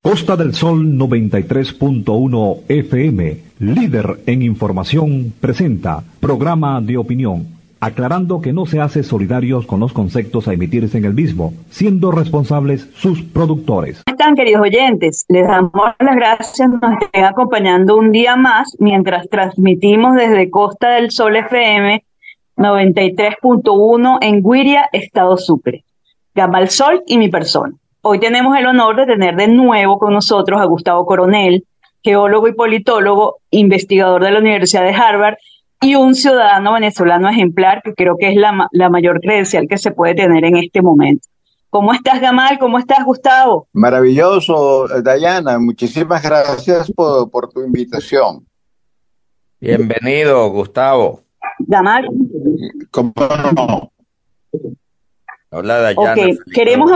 Costa del Sol 93.1 FM, líder en información, presenta programa de opinión, aclarando que no se hace solidarios con los conceptos a emitirse en el mismo, siendo responsables sus productores. ¿Cómo están, queridos oyentes? Les damos las gracias, nos estén acompañando un día más mientras transmitimos desde Costa del Sol FM 93.1 en Güiria, Estado Sucre. Gamal Sol y mi persona. Hoy tenemos el honor de tener de nuevo con nosotros a Gustavo Coronel, geólogo y politólogo, investigador de la Universidad de Harvard y un ciudadano venezolano ejemplar, que creo que es la mayor credencial que se puede tener en este momento. ¿Cómo estás, Gamal? ¿Cómo estás, Gustavo? Maravilloso, Dayana. Muchísimas gracias por tu invitación. Bienvenido, Gustavo. Gamal. ¿Cómo no? Hola, Dayana. Ok, queremos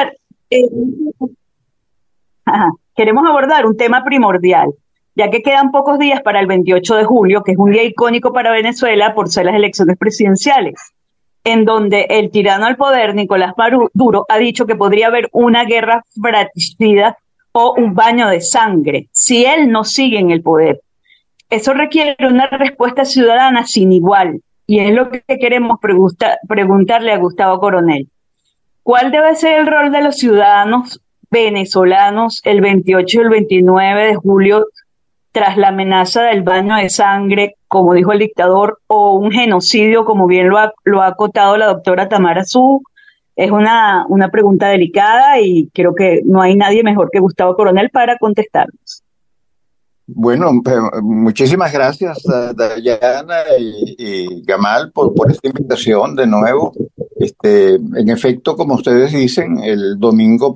abordar un tema primordial, ya que quedan pocos días para el 28 de julio, que es un día icónico para Venezuela por ser las elecciones presidenciales, en donde el tirano al poder, Nicolás Maduro, ha dicho que podría haber una guerra fratricida o un baño de sangre si él no sigue en el poder. Eso requiere una respuesta ciudadana sin igual, y es lo que queremos preguntarle a Gustavo Coronel. ¿Cuál debe ser el rol de los ciudadanos venezolanos el 28 y el 29 de julio tras la amenaza del baño de sangre, como dijo el dictador, o un genocidio, como bien lo ha acotado la doctora Tamara Sú? Es una pregunta delicada y creo que no hay nadie mejor que Gustavo Coronel para contestarnos. Bueno, muchísimas gracias, Dayana y Gamal, por esta invitación de nuevo. En efecto, como ustedes dicen, el domingo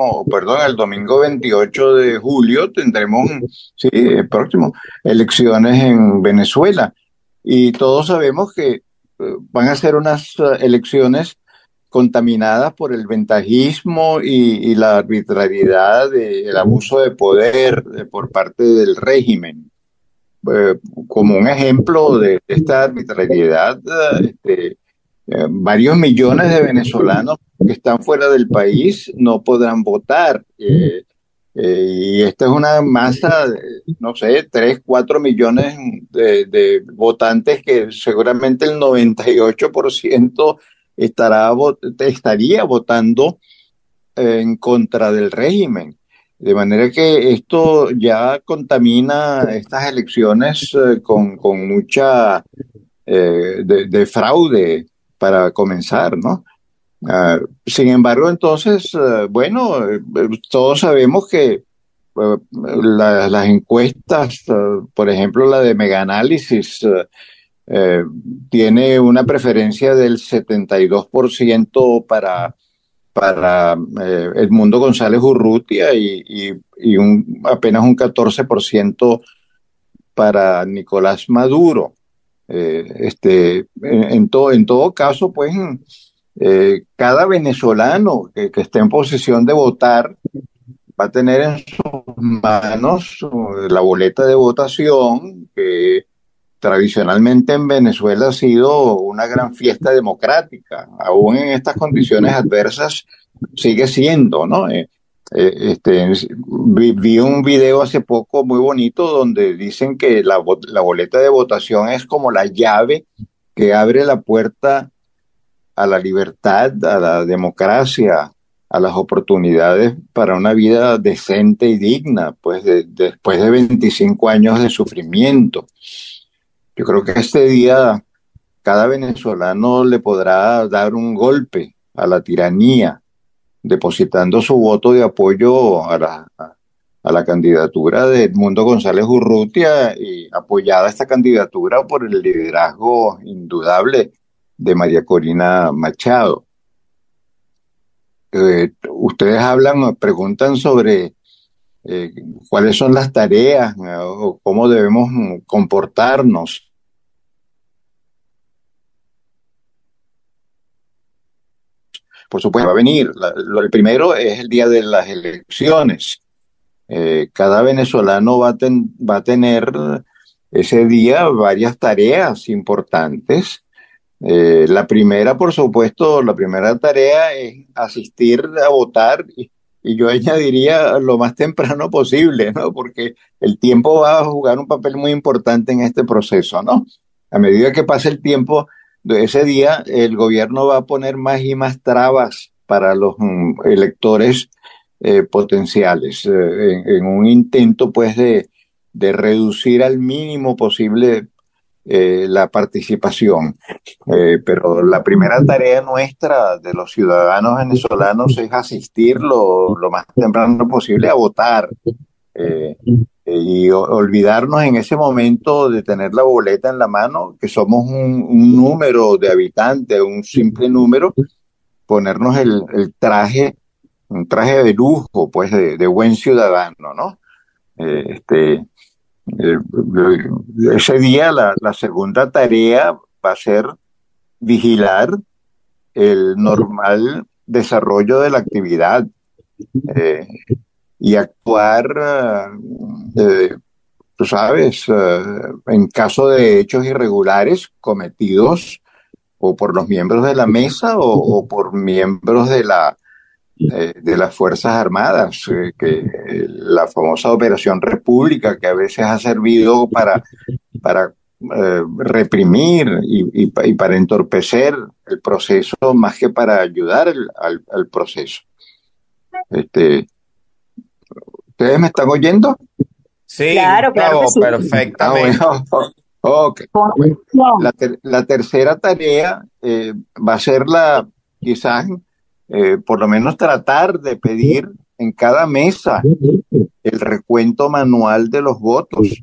28 de julio tendremos, el próximo, elecciones en Venezuela. Y todos sabemos que van a ser unas elecciones contaminadas por el ventajismo y la arbitrariedad, el abuso de poder por parte del régimen. Como un ejemplo de esta arbitrariedad, varios millones de venezolanos que están fuera del país no podrán votar. Y esta es una masa, no sé, 3, 4 millones de votantes que seguramente el 98% estaría votando en contra del régimen. De manera que esto ya contamina estas elecciones con mucha de fraude para comenzar, ¿no? Sin embargo, entonces, todos sabemos que las encuestas, por ejemplo, la de Megaanálisis, tiene una preferencia del 72% para Edmundo González Urrutia y apenas un 14% para Nicolás Maduro. En todo caso, pues, cada venezolano que esté en posesión de votar va a tener en sus manos la boleta de votación, que tradicionalmente en Venezuela ha sido una gran fiesta democrática. Aún en estas condiciones adversas sigue siendo, ¿no? Vi un video hace poco muy bonito donde dicen que la boleta de votación es como la llave que abre la puerta a la libertad, a la democracia, a las oportunidades para una vida decente y digna, pues después de 25 años de sufrimiento. Yo creo que este día cada venezolano le podrá dar un golpe a la tiranía, depositando su voto de apoyo a la candidatura de Edmundo González Urrutia, y apoyada esta candidatura por el liderazgo indudable de María Corina Machado. Ustedes preguntan sobre cuáles son las tareas o cómo debemos comportarnos. Por supuesto, va a venir. El primero es el día de las elecciones. Cada venezolano va a tener ese día varias tareas importantes. La primera, por supuesto, la primera tarea es asistir a votar y yo añadiría lo más temprano posible, ¿no? Porque el tiempo va a jugar un papel muy importante en este proceso, ¿no? A medida que pase el tiempo de ese día, el gobierno va a poner más y más trabas para los electores potenciales, en un intento, pues, de reducir al mínimo posible la participación. Pero la primera tarea nuestra de los ciudadanos venezolanos es asistir lo más temprano posible a votar, y olvidarnos en ese momento de tener la boleta en la mano, que somos un número de habitantes, un simple número, ponernos el traje, un traje de lujo, pues de buen ciudadano, ¿no? Este, eh, ese día la segunda tarea va a ser vigilar el normal desarrollo de la actividad, eh, y actuar, tú sabes, en caso de hechos irregulares cometidos o por los miembros de la mesa o por miembros de las Fuerzas Armadas, la famosa Operación República, que a veces ha servido para reprimir y para entorpecer el proceso más que para ayudar al proceso. ¿Ustedes me están oyendo? Sí, Claro, claro que Gustavo, sí. perfectamente. Bueno, ok. Bueno, la tercera tarea va a ser quizás, por lo menos tratar de pedir en cada mesa el recuento manual de los votos,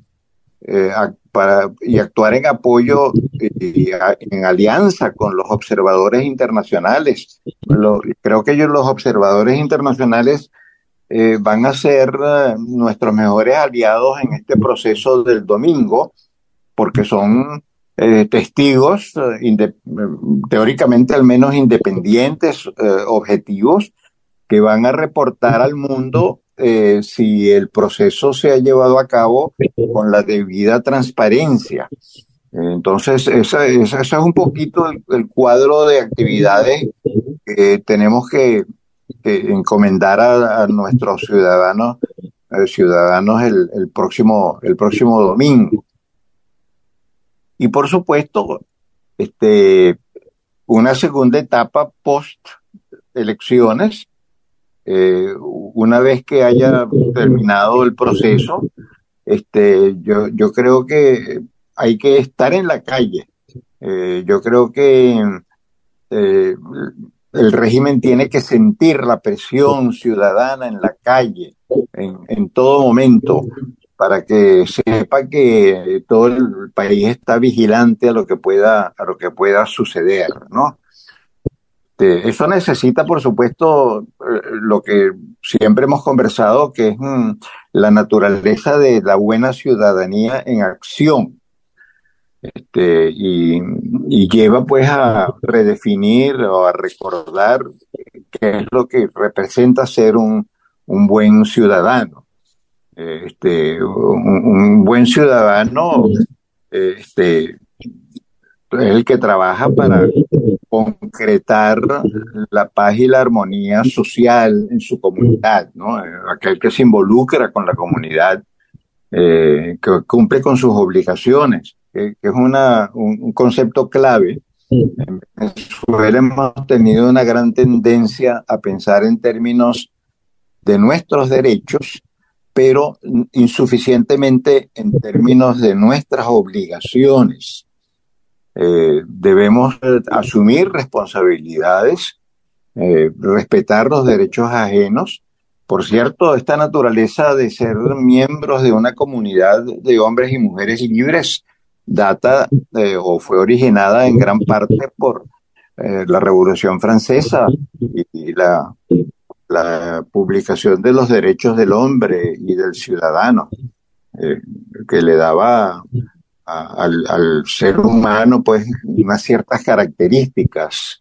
y actuar en apoyo y en alianza con los observadores internacionales. Creo que los observadores internacionales van a ser nuestros mejores aliados en este proceso del domingo, porque son testigos teóricamente al menos independientes, objetivos, que van a reportar al mundo si el proceso se ha llevado a cabo con la debida transparencia. Entonces, ese es un poquito el cuadro de actividades que tenemos que encomendar a nuestros ciudadanos el próximo domingo. Y por supuesto, una segunda etapa post elecciones, una vez que haya terminado el proceso, yo creo que hay que estar en la calle. Yo creo que el régimen tiene que sentir la presión ciudadana en la calle, en todo momento, para que sepa que todo el país está vigilante a lo que pueda suceder, ¿no? Eso necesita, por supuesto, lo que siempre hemos conversado, que es la naturaleza de la buena ciudadanía en acción. Y lleva pues a redefinir o a recordar qué es lo que representa ser un buen ciudadano. Un buen ciudadano es el que trabaja para concretar la paz y la armonía social en su comunidad, ¿no? Aquel que se involucra con la comunidad, que cumple con sus obligaciones, que es un concepto clave. En Venezuela hemos tenido una gran tendencia a pensar en términos de nuestros derechos, pero insuficientemente en términos de nuestras obligaciones. Debemos asumir responsabilidades, respetar los derechos ajenos. Por cierto, esta naturaleza de ser miembros de una comunidad de hombres y mujeres libres data o fue originada en gran parte por la Revolución Francesa y la publicación de los derechos del hombre y del ciudadano, que le daba al ser humano pues unas ciertas características.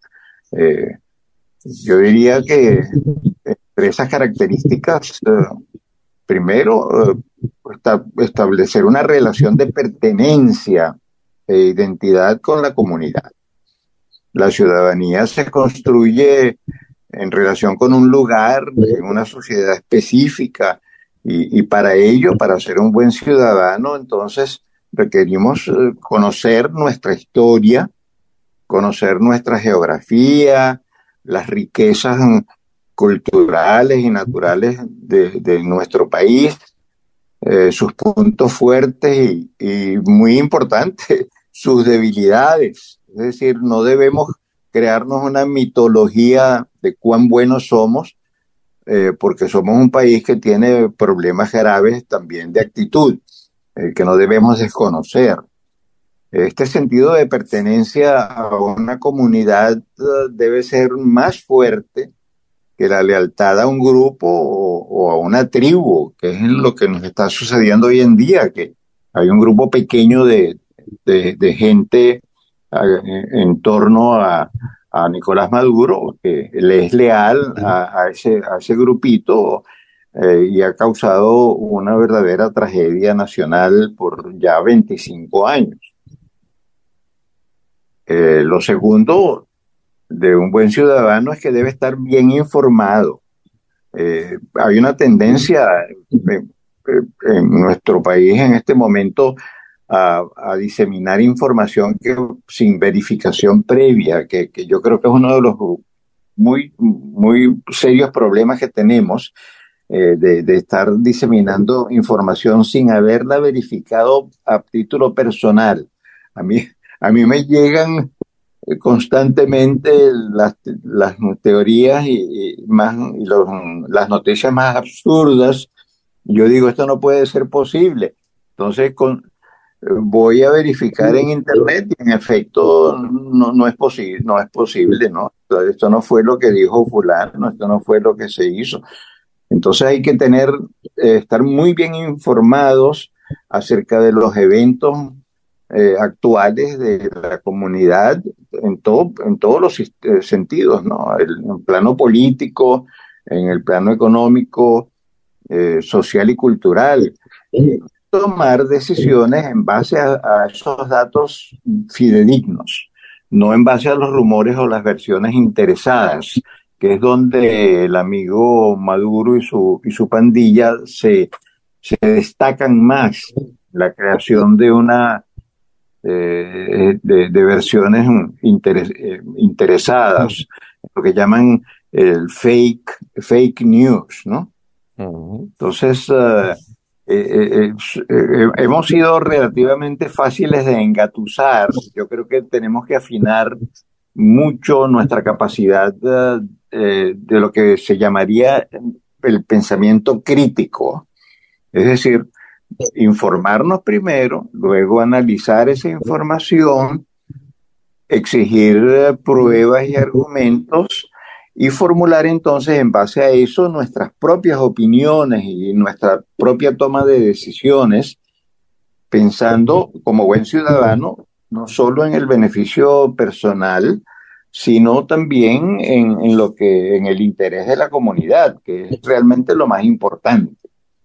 Yo diría que entre esas características, primero, establecer una relación de pertenencia e identidad con la comunidad. La ciudadanía se construye en relación con un lugar, en una sociedad específica, y para ello, para ser un buen ciudadano, entonces requerimos conocer nuestra historia, conocer nuestra geografía, las riquezas culturales y naturales de nuestro país, sus puntos fuertes y muy importante, sus debilidades. Es decir, no debemos crearnos una mitología de cuán buenos somos, porque somos un país que tiene problemas graves también de actitud, que no debemos desconocer. Este sentido de pertenencia a una comunidad debe ser más fuerte que la lealtad a un grupo o a una tribu, que es lo que nos está sucediendo hoy en día, que hay un grupo pequeño de gente en torno a Nicolás Maduro, que le es leal a ese grupito, y ha causado una verdadera tragedia nacional por ya 25 años. Lo segundo de un buen ciudadano es que debe estar bien informado. Hay una tendencia en nuestro país en este momento a diseminar información sin verificación previa, que yo creo que es uno de los muy, muy serios problemas que tenemos, de estar diseminando información sin haberla verificado a título personal. A mí me llegan constantemente las teorías las noticias más absurdas. Yo digo, esto no puede ser posible. Entonces voy a verificar en internet y en efecto no es posible, ¿no? Esto no fue lo que dijo fulano, esto no fue lo que se hizo. Entonces hay que estar muy bien informados acerca de los eventos actuales de la comunidad en todos los sentidos, ¿no? En el plano político, en el plano económico, social y cultural. Y tomar decisiones en base a esos datos fidedignos, no en base a los rumores o las versiones interesadas, que es donde el amigo Maduro y su pandilla se destacan más. La creación de de versiones interesadas, lo que llaman el fake news, ¿no? Entonces, hemos sido relativamente fáciles de engatusar. Yo creo que tenemos que afinar mucho nuestra capacidad de lo que se llamaría el pensamiento crítico. Es decir, informarnos primero, luego analizar esa información, exigir pruebas y argumentos y formular entonces en base a eso nuestras propias opiniones y nuestra propia toma de decisiones, pensando como buen ciudadano no solo en el beneficio personal, sino también en el interés de la comunidad, que es realmente lo más importante.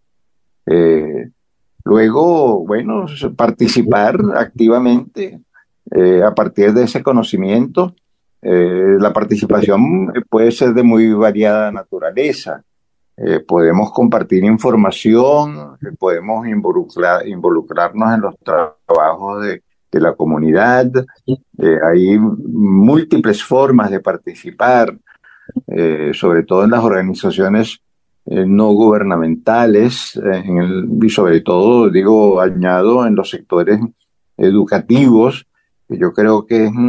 Luego, bueno, participar activamente a partir de ese conocimiento. La participación puede ser de muy variada naturaleza. Podemos compartir información, podemos involucrarnos en los trabajos de la comunidad. Hay múltiples formas de participar, sobre todo en las organizaciones no gubernamentales, y sobre todo, añado en los sectores educativos, que yo creo que es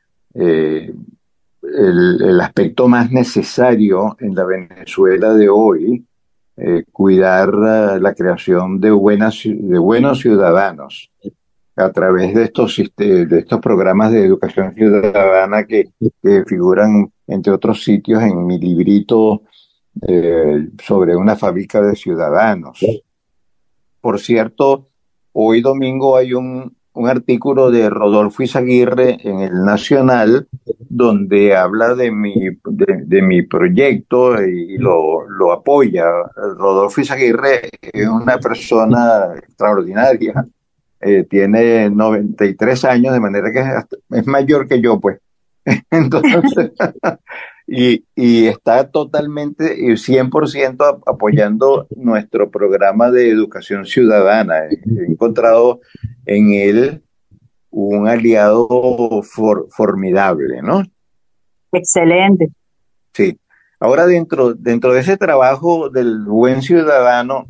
el aspecto más necesario en la Venezuela de hoy, cuidar la creación de buenos ciudadanos a través de estos programas de educación ciudadana que figuran, entre otros sitios, en mi librito sobre una fábrica de ciudadanos. Por cierto, hoy domingo hay un artículo de Rodolfo Izaguirre en el Nacional donde habla de mi proyecto y lo apoya. Rodolfo Izaguirre es una persona extraordinaria, tiene 93 años, de manera que es mayor que yo, pues. Entonces, y está totalmente y 100% apoyando nuestro programa de educación ciudadana. He encontrado en él un aliado formidable, ¿no? Excelente. Sí. Ahora dentro de ese trabajo del buen ciudadano,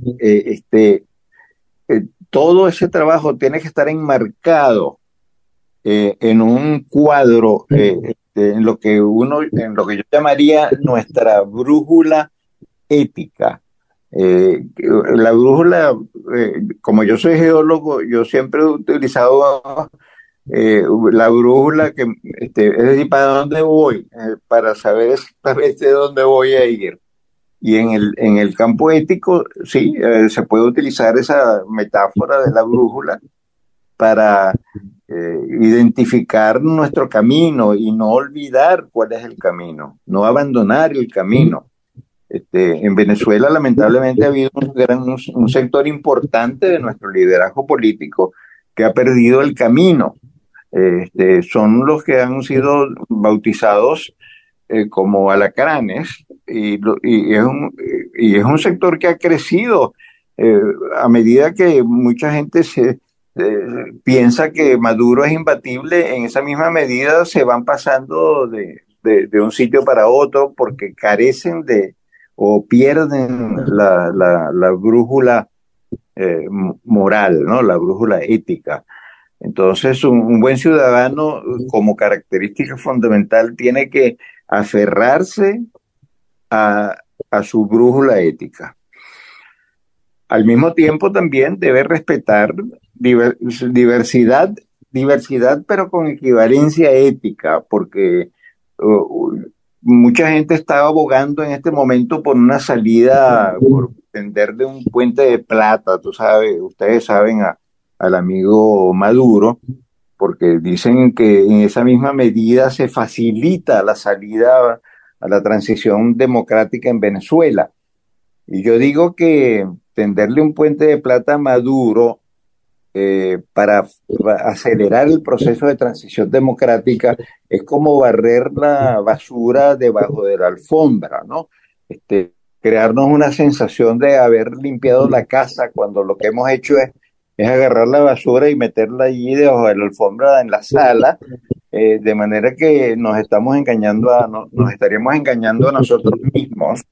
todo ese trabajo tiene que estar enmarcado en un cuadro, en lo que yo llamaría nuestra brújula ética. La brújula, como yo soy geólogo, yo siempre he utilizado la brújula es decir, ¿para dónde voy? Para saber exactamente dónde voy a ir. Y en el campo ético, sí, se puede utilizar esa metáfora de la brújula para identificar nuestro camino y no olvidar cuál es el camino, no abandonar el camino. En Venezuela, lamentablemente, ha habido un sector importante de nuestro liderazgo político que ha perdido el camino. Son los que han sido bautizados como alacranes y es un sector que ha crecido a medida que mucha gente piensa que Maduro es imbatible. En esa misma medida se van pasando de un sitio para otro porque carecen o pierden la brújula moral, ¿no? La brújula ética. Entonces, un buen ciudadano, como característica fundamental, tiene que aferrarse a, a su brújula ética. Al mismo tiempo, también debe respetar diversidad, pero con equivalencia ética, porque mucha gente está abogando en este momento por una salida, por tenderle un puente de plata, ustedes saben, al amigo Maduro, porque dicen que en esa misma medida se facilita la salida a la transición democrática en Venezuela. Y yo digo que tenderle un puente de plata a Maduro para acelerar el proceso de transición democrática es como barrer la basura debajo de la alfombra, ¿no? Crearnos una sensación de haber limpiado la casa cuando lo que hemos hecho es agarrar la basura y meterla allí debajo de la alfombra en la sala, de manera que nos estaríamos engañando a nosotros mismos.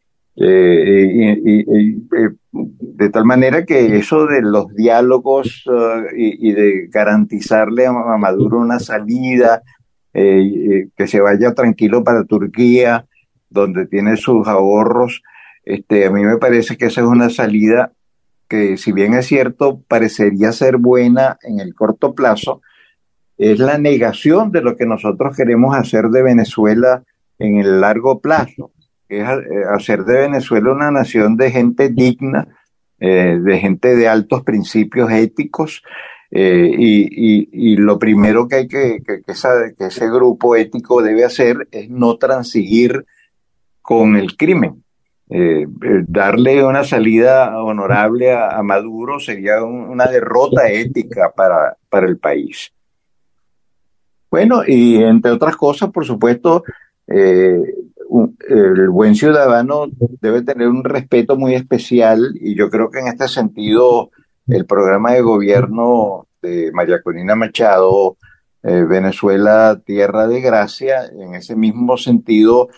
De tal manera que eso de los diálogos y de garantizarle a Maduro una salida, que se vaya tranquilo para Turquía, donde tiene sus ahorros, a mí me parece que esa es una salida que, si bien es cierto, parecería ser buena en el corto plazo, es la negación de lo que nosotros queremos hacer de Venezuela en el largo plazo, que es hacer de Venezuela una nación de gente digna, de gente de altos principios éticos, y lo primero que hay que ese grupo ético debe hacer es no transigir con el crimen. Darle una salida honorable a Maduro sería una derrota ética para el país. Bueno, y entre otras cosas, por supuesto, el buen ciudadano debe tener un respeto muy especial, y yo creo que en este sentido el programa de gobierno de María Corina Machado, Venezuela, Tierra de Gracia, en ese mismo sentido,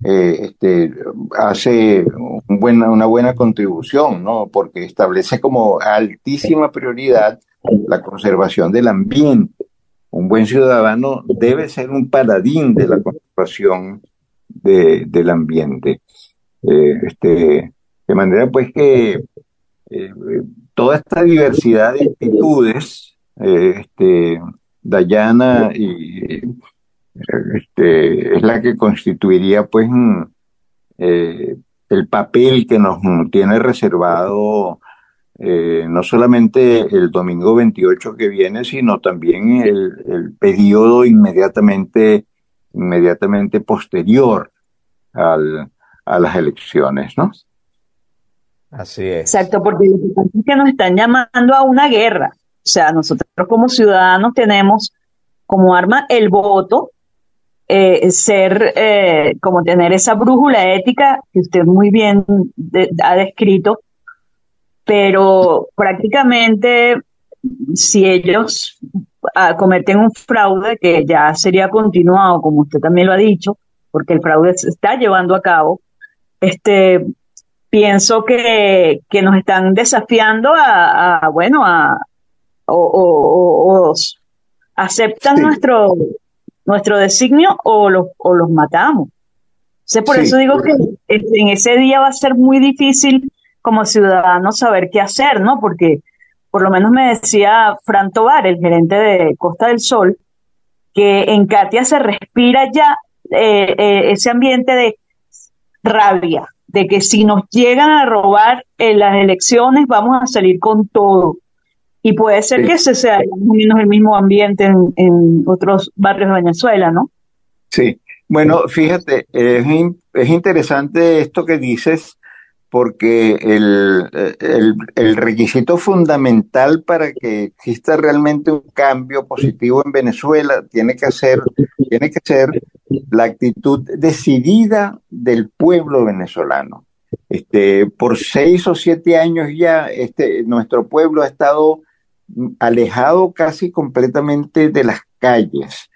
hace una buena contribución, ¿no? Porque establece como altísima prioridad la conservación del ambiente. Un buen ciudadano debe ser un paladín de la conservación del ambiente. De manera pues que toda esta diversidad de actitudes, Dayana, es la que constituiría pues el papel que nos tiene reservado no solamente el domingo 28 que viene, sino también el periodo inmediatamente posterior a las elecciones, ¿no? Así es. Exacto, porque lo que pasa es que nos están llamando a una guerra. O sea, nosotros como ciudadanos tenemos como arma el voto, ser, como tener esa brújula ética que usted muy bien ha descrito, pero prácticamente si ellos cometen un fraude que ya sería continuado, como usted también lo ha dicho, porque el fraude se está llevando a cabo, este, pienso que nos están desafiando bueno, o aceptan Sí, nuestro designio o los matamos. Entonces, por eso sí, digo que en ese día va a ser muy difícil como ciudadanos saber qué hacer, ¿no? Porque por lo menos me decía Fran Tovar, el gerente de Costa del Sol, que en Katia se respira ya ese ambiente de rabia, de que si nos llegan a robar en las elecciones vamos a salir con todo. Y puede ser que sí, ese sea más o menos el mismo ambiente en otros barrios de Venezuela, ¿no? sí. Bueno, fíjate, es interesante esto que dices porque el requisito fundamental para que exista realmente un cambio positivo en Venezuela tiene que ser la actitud decidida del pueblo venezolano. Por 6 o 7 años ya, nuestro pueblo ha estado alejado casi completamente de las calles,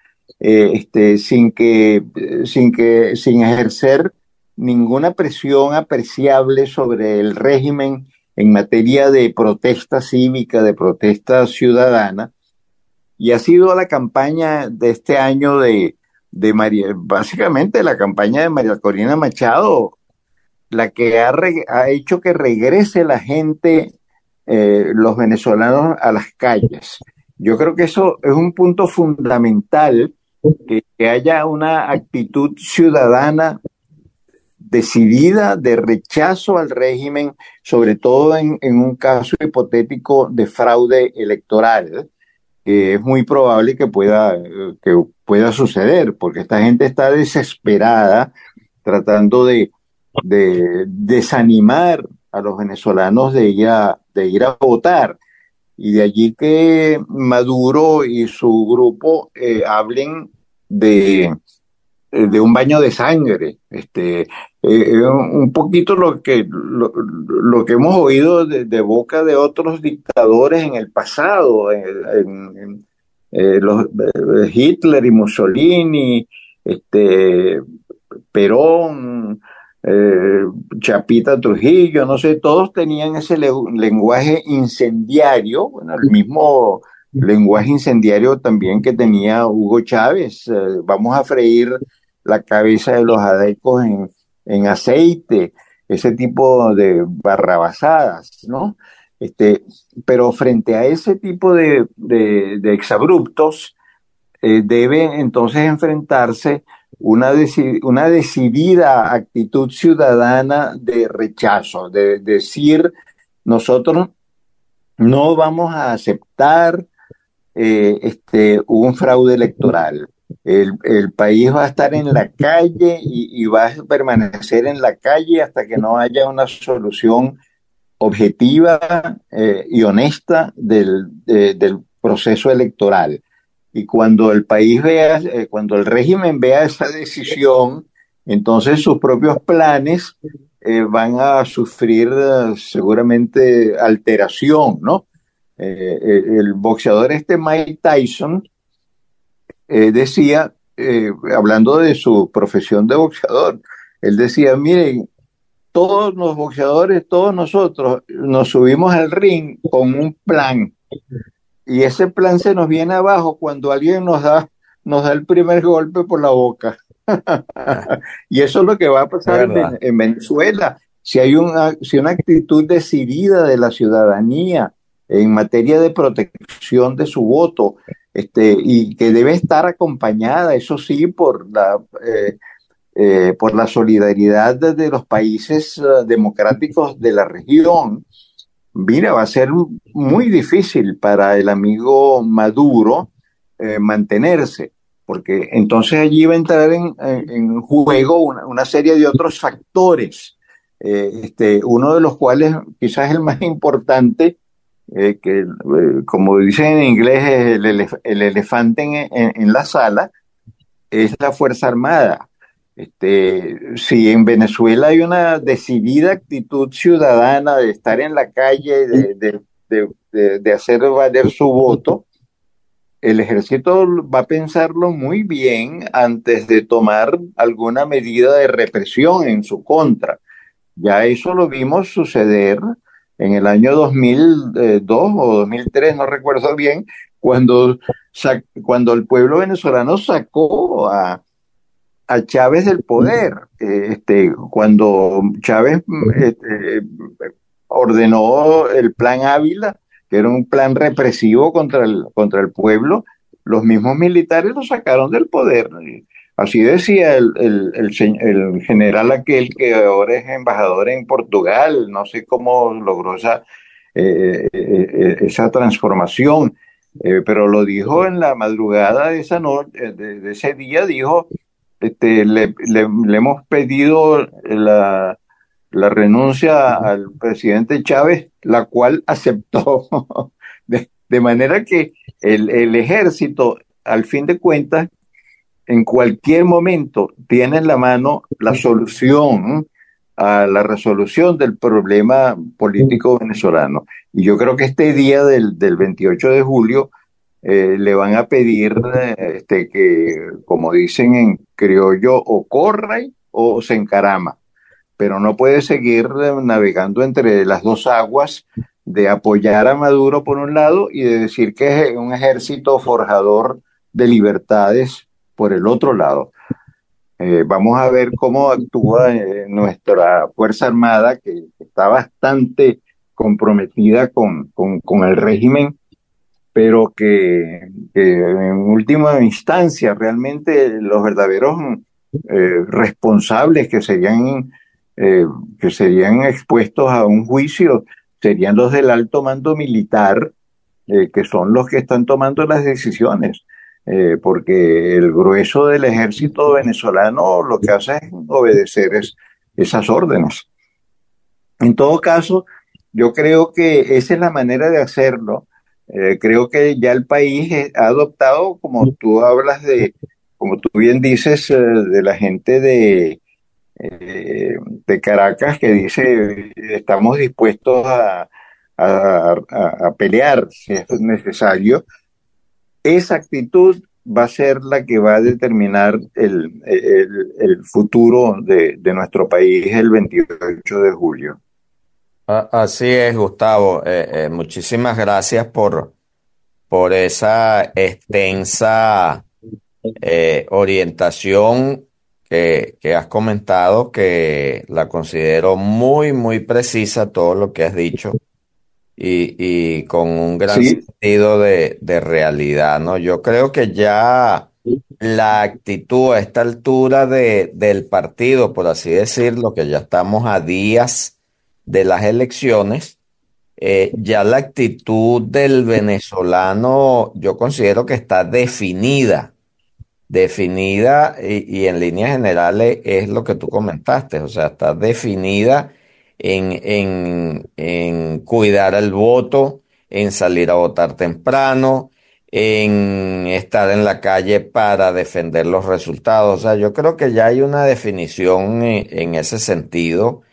sin ejercer ninguna presión apreciable sobre el régimen en materia de protesta cívica, de protesta ciudadana, y ha sido la campaña de este año básicamente la campaña de María Corina Machado, la que ha hecho que regrese la gente, los venezolanos, a las calles. Yo creo que eso es un punto fundamental, que haya una actitud ciudadana decidida de rechazo al régimen, sobre todo en un caso hipotético de fraude electoral, que es muy probable que pueda suceder, porque esta gente está desesperada tratando de desanimar a los venezolanos de ir a votar. Y de allí que Maduro y su grupo hablen de un baño de sangre. Un poquito lo que hemos oído de boca de otros dictadores en el pasado, Hitler y Mussolini, Perón, eh, Chapita Trujillo, no sé, todos tenían ese lenguaje incendiario, bueno, el mismo lenguaje incendiario también que tenía Hugo Chávez. Vamos a freír la cabeza de los adecos en aceite, ese tipo de barrabasadas, ¿no? Pero frente a ese tipo de exabruptos, debe entonces enfrentarse una decidida actitud ciudadana de rechazo, de decir, nosotros no vamos a aceptar un fraude electoral. El país va a estar en la calle y va a permanecer en la calle hasta que no haya una solución objetiva y honesta del proceso electoral. Y cuando el país vea, cuando el régimen vea esa decisión, entonces sus propios planes van a sufrir seguramente alteración, ¿no? El boxeador Mike Tyson decía, hablando de su profesión de boxeador, él decía, miren, todos los boxeadores, todos nosotros nos subimos al ring con un plan, y ese plan se nos viene abajo cuando alguien nos da el primer golpe por la boca. Y eso es lo que va a pasar en Venezuela. Si una actitud decidida de la ciudadanía en materia de protección de su voto, y que debe estar acompañada, eso sí, por la solidaridad de los países democráticos de la región. Mira, va a ser muy difícil para el amigo Maduro mantenerse, porque entonces allí va a entrar en juego una serie de otros factores, uno de los cuales quizás el más importante, como dicen en inglés, es el elefante en la sala, es la Fuerza Armada. Si en Venezuela hay una decidida actitud ciudadana de estar en la calle, de hacer valer su voto, el ejército va a pensarlo muy bien antes de tomar alguna medida de represión en su contra. Ya eso lo vimos suceder en el año 2002 o 2003, no recuerdo bien, cuando, cuando el pueblo venezolano sacó a Chávez del poder. Cuando Chávez ordenó el Plan Ávila, que era un plan represivo contra el pueblo, los mismos militares lo sacaron del poder. Así decía el general aquel que ahora es embajador en Portugal, no sé cómo logró esa transformación, pero lo dijo en la madrugada de esa noche, de ese día, dijo, le hemos pedido la renuncia al presidente Chávez, la cual aceptó. De manera que el ejército, al fin de cuentas, en cualquier momento tiene en la mano la solución a la resolución del problema político venezolano. Y yo creo que este día del 28 de julio le van a pedir que, como dicen en criollo, o corra o se encarama, pero no puede seguir navegando entre las dos aguas de apoyar a Maduro por un lado y de decir que es un ejército forjador de libertades por el otro lado. Vamos a ver cómo actúa nuestra Fuerza Armada, que está bastante comprometida con el régimen, pero que en última instancia realmente los verdaderos responsables que serían expuestos a un juicio serían los del alto mando militar, que son los que están tomando las decisiones, porque el grueso del ejército venezolano lo que hace es obedecer esas órdenes. En todo caso, yo creo que esa es la manera de hacerlo. Creo que ya el país ha adoptado, como tú hablas como tú bien dices, de la gente de Caracas que dice estamos dispuestos a pelear si es necesario. Esa actitud va a ser la que va a determinar el futuro de nuestro país el 28 de julio. Así es, Gustavo. Muchísimas gracias por esa extensa orientación que has comentado, que la considero muy, muy precisa todo lo que has dicho y con un gran Sí, sentido de realidad, ¿no? Yo creo que ya la actitud a esta altura del partido, por así decirlo, que ya estamos a días de las elecciones, ya la actitud del venezolano yo considero que está definida y en líneas generales es lo que tú comentaste, o sea, está definida en cuidar el voto, en salir a votar temprano, en estar en la calle para defender los resultados. O sea, yo creo que ya hay una definición en ese sentido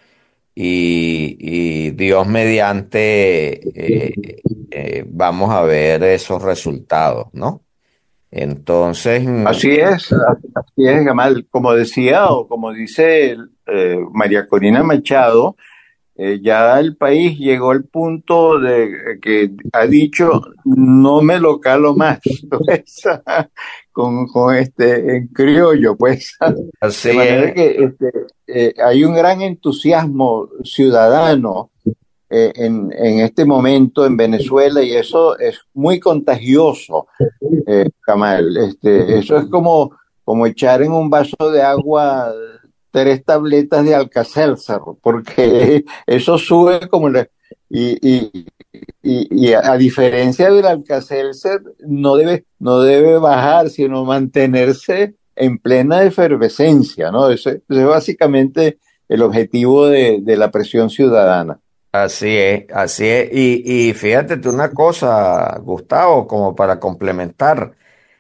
y Dios mediante vamos a ver esos resultados, ¿no? Entonces, así es, Gamal. Como decía o como dice María Corina Machado, ya el país llegó al punto de que ha dicho no me lo calo más, pues, con en criollo, pues. De así manera es. que hay un gran entusiasmo ciudadano en este momento en Venezuela y eso es muy contagioso, Kamal. Eso es como echar en un vaso de agua 3 tabletas de Alka-Seltzer, porque eso sube y, y a diferencia del Alka-Seltzer, no debe bajar, sino mantenerse en plena efervescencia, ¿no? Ese es básicamente el objetivo de la presión ciudadana. Así es, así es. Y fíjate tú una cosa, Gustavo, como para complementar.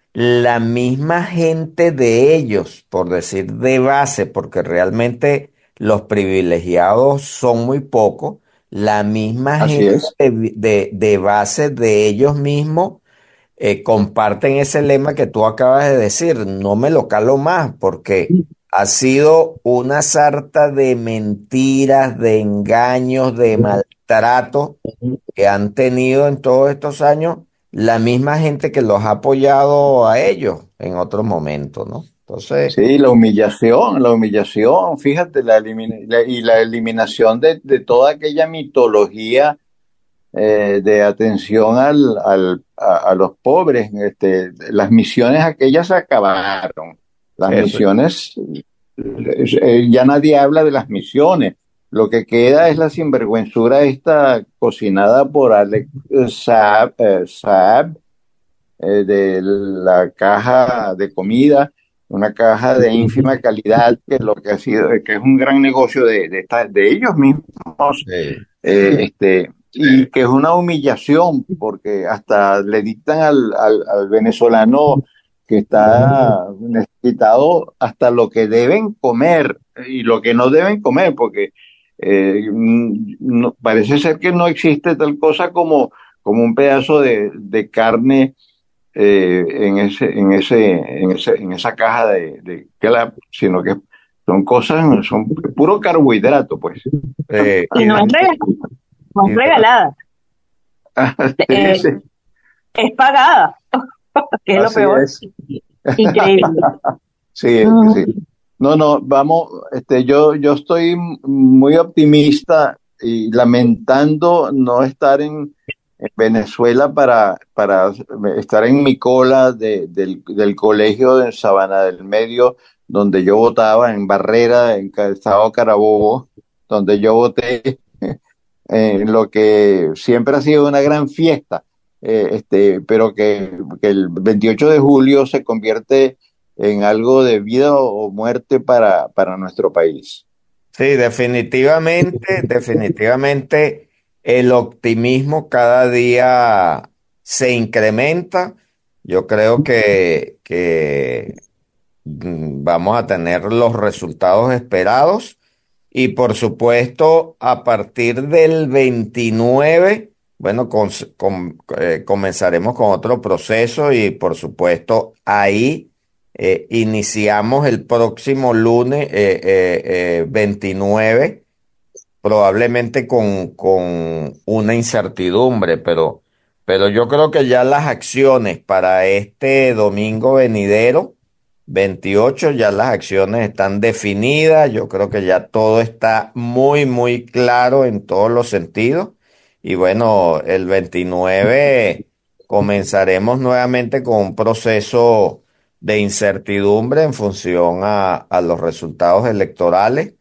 la misma gente de ellos, por decir de base, porque realmente los privilegiados son muy pocos, la misma Así gente es. de base de ellos mismos comparten ese lema que tú acabas de decir, no me lo calo más, porque ha sido una sarta de mentiras, de engaños, de maltrato que han tenido en todos estos años la misma gente que los ha apoyado a ellos en otros momentos, ¿no? Entonces, Sí, la humillación, fíjate, y la eliminación de toda aquella mitología de atención a los pobres. Las misiones aquellas se acabaron. Las eso, misiones, ya nadie habla de las misiones. Lo que queda es la sinvergüenzura esta cocinada por Alex Saab, de la caja de comida, una caja de ínfima calidad, que lo que ha sido, que es un gran negocio de ellos mismos, sí, y que es una humillación, porque hasta le dictan al venezolano que está necesitado hasta lo que deben comer y lo que no deben comer, porque parece ser que no existe tal cosa como un pedazo de carne en esa caja sino que son cosas, son puro carbohidrato, pues. Y y no es, no es y regalada, Sí, eh, sí, es pagada, que es lo así peor. es. Increíble. Sí, sí. Ujú. No, no, vamos, yo estoy muy optimista y lamentando no estar en Venezuela para estar en mi cola del colegio de Sabana del Medio, donde yo votaba, en Barrera, en Estado Carabobo, donde yo voté, en lo que siempre ha sido una gran fiesta, pero que el 28 de julio se convierte en algo de vida o muerte para nuestro país. sí, definitivamente, definitivamente el optimismo cada día se incrementa. Yo creo que vamos a tener los resultados esperados y por supuesto a partir del 29, bueno, comenzaremos con otro proceso y por supuesto ahí iniciamos el próximo lunes 29, probablemente con una incertidumbre, pero yo creo que ya las acciones para este domingo venidero, 28, ya las acciones están definidas, yo creo que ya todo está muy, muy claro en todos los sentidos. Y bueno, el 29 comenzaremos nuevamente con un proceso de incertidumbre en función a los resultados electorales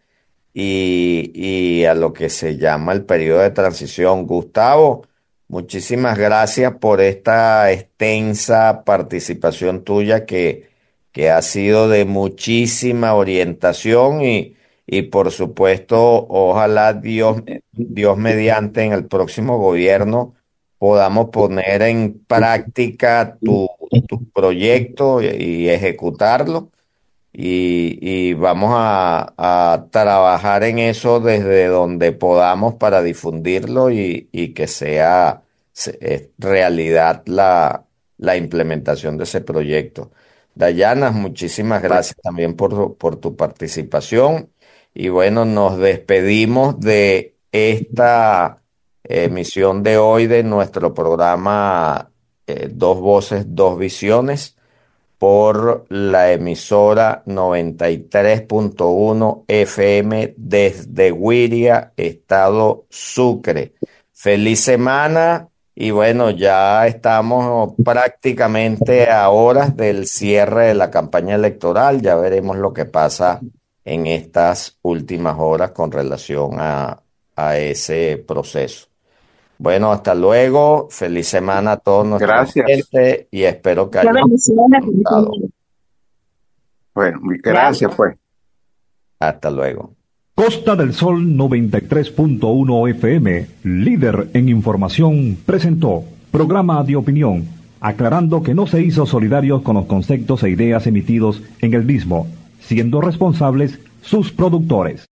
y a lo que se llama el periodo de transición. Gustavo, muchísimas gracias por esta extensa participación tuya que ha sido de muchísima orientación y por supuesto, ojalá Dios mediante en el próximo gobierno podamos poner en práctica tu proyecto y ejecutarlo y vamos a trabajar en eso desde donde podamos para difundirlo y que sea realidad la implementación de ese proyecto. Dayana, muchísimas gracias también por tu participación y bueno, nos despedimos de esta emisión de hoy de nuestro programa Dos Voces, Dos Visiones por la emisora 93.1 FM desde Wiria, Estado Sucre. Feliz semana y bueno, ya estamos prácticamente a horas del cierre de la campaña electoral. Ya veremos lo que pasa en estas últimas horas con relación a ese proceso. Bueno, hasta luego. Feliz semana a todos nuestros Gracias. oyentes y espero que Muchas hayan bendiciones. disfrutado. Bueno, Gracias. gracias, pues. Hasta luego. Costa del Sol 93.1 FM, líder en información, presentó programa de opinión, aclarando que no se hizo solidarios con los conceptos e ideas emitidos en el mismo, siendo responsables sus productores.